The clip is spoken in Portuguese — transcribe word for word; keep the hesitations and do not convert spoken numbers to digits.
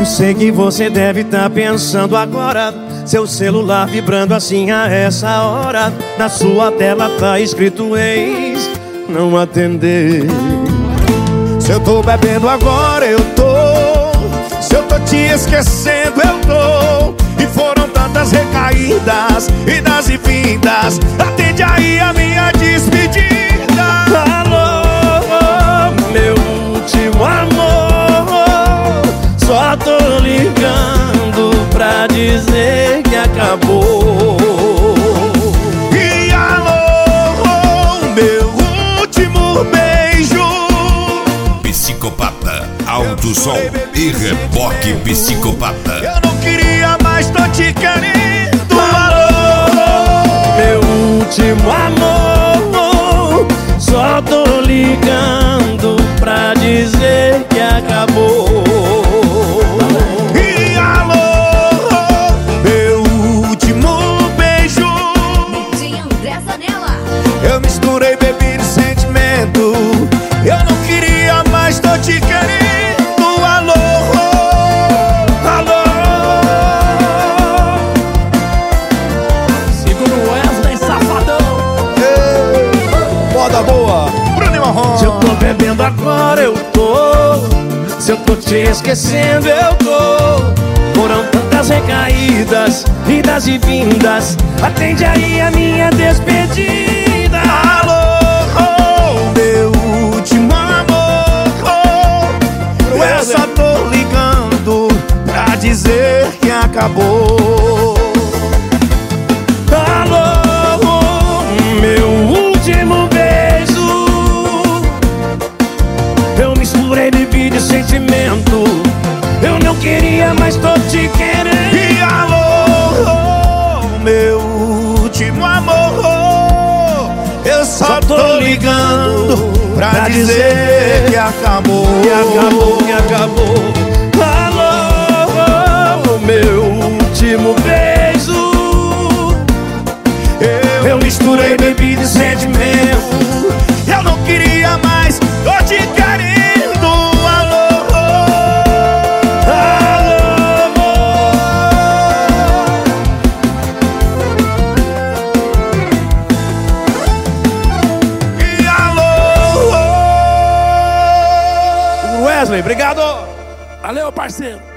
Sei que você deve estar pensando agora, seu celular vibrando assim a essa hora. Na sua tela tá escrito ex, não atender. Se eu tô bebendo agora eu tô, se eu tô te esquecendo eu tô. E foram tantas recaídas, idas e vindas. Atende aí a minha despedida. Alô, meu último amor, só tô ligando pra dizer que acabou. E alô, meu último beijo. Psicopata, alto som e reboque psicopata. Eu não queria mais, tô te querendo. Alô, meu último amor, só tô ligando pra dizer que acabou. E alô, meu último beijo. De André Zanella. Eu misturei bebida e sentimento. Eu não queria mais, tô te querendo. Alô, alô. Segura o Wesley, safadão. Ei, moda boa, Bruno e Marrom. Se eu tô bebendo agora eu tô, se eu tô te esquecendo eu tô. Foram tantas recaídas, idas e vindas. Atende aí a minha despedida. Alô, meu último amor, eu só tô ligando pra dizer que acabou. Alô, meu último beijo. Eu misturei bebida e sentimento. Eu não queria, mas tô te querendo. E alô, meu último amor, eu só tô ligando pra dizer que acabou. Que acabou, que acabou. Alô, meu último beijo. Eu misturei bebida e sentimento. Eu não queria mais, tô te querendo. Alô, alô. E alô. Wesley, obrigado. Valeu, parceiro.